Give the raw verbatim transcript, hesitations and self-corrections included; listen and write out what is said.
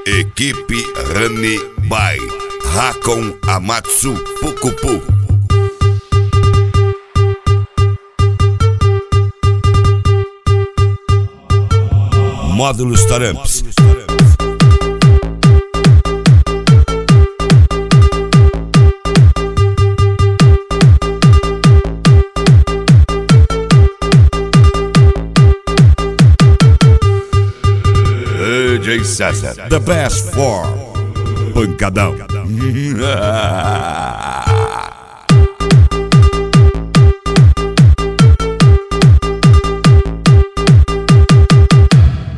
Equipe Rani by Hakon Amatsu Pukupu. Módulos Taramps. D J César, the best for Pancadão.